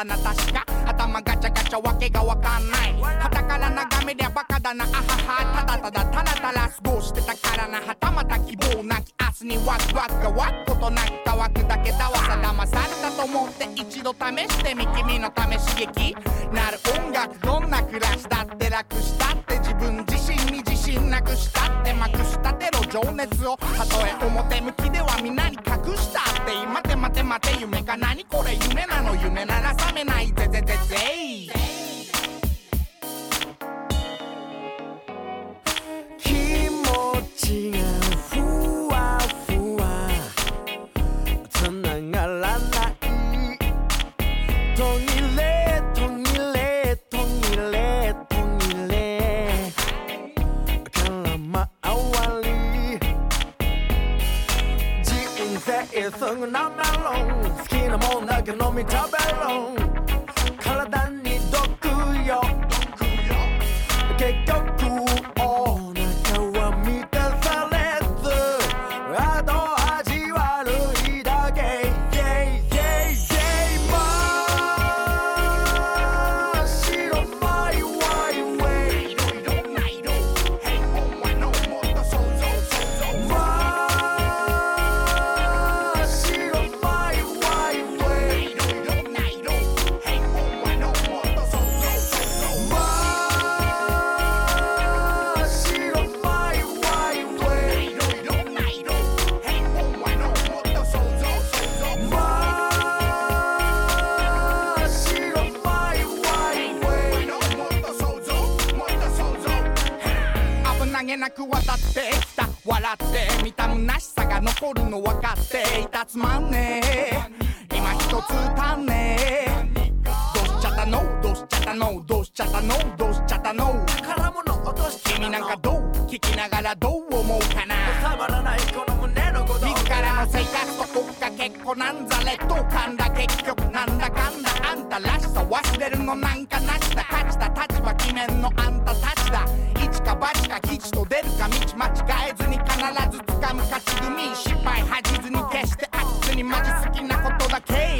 な確か頭ガチャガチャわけがわかんない旗から眺めりゃバカだなあははただただタラタラ過ごしてたからなはたまた希望なき明日にワクワクが湧くことなく乾くだけだわさ騙されたと思って一度試してみ君のため刺激なる音楽どんな暮らしだって楽したって自分自身に自信なくしたってまくしたてろ情熱をたとえ表向きでは皆に隠したって待て待て待て夢か何これ夢なの夢なら覚めないぜぜぜぜ気持ちがふわふわつながらない途切れ途切れ途切れ途切れ空回り人生すぐなめろん好きなもんだけ飲み食べろん体に毒よ結局お腹は満たされず後味悪いだけ真っ白マイワイウェイ真っ白マイワイウェイ投げなく渡ってきた笑って見た虚しさが残るの分かっていたつまんねえ今一つ足んねえどうしちゃったのどうしちゃったのどうしちゃったのどうしちゃったの空物落として君なんかどう聞きながらどう思うかな収まらないこの胸の鼓動自らの生活と追っかけっこなんざ劣等感だ結局なんだかんだあんたらしさ忘れるのなんかなしだ勝ちだ立場決めんのあんたたちだ一か八か吉と出るか道間違えずに必ず掴む勝ち組失敗恥じずに決して飽きずにマジ好きなことだけ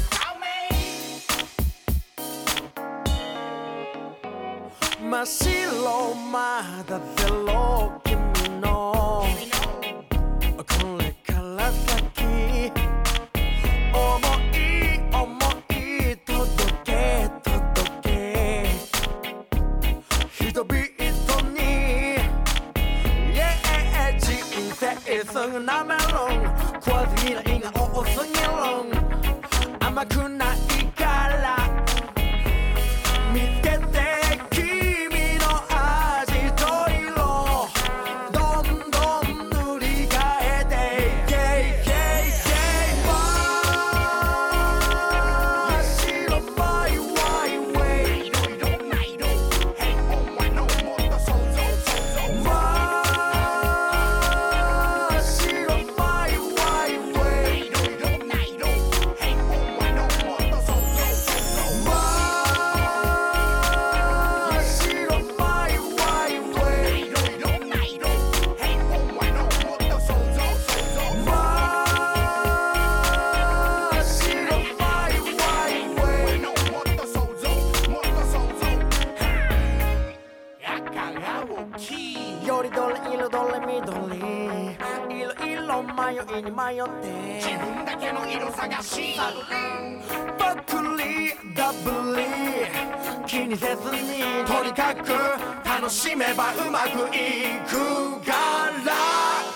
真っ白まだゼロ君のこれから先思い思い届け届け人々に Yeah 人生すぐなめろん怖すぎないが多すぎろん甘くないから見つけて君の味と色どんどん塗り替えて真っ白マイワイウェイ真っ白マイワイウェイよりどれ色どれ緑いろいろ迷いに迷って自分だけの色探しばっくりダブリ気にせずにとにかく楽しめばうまくいくから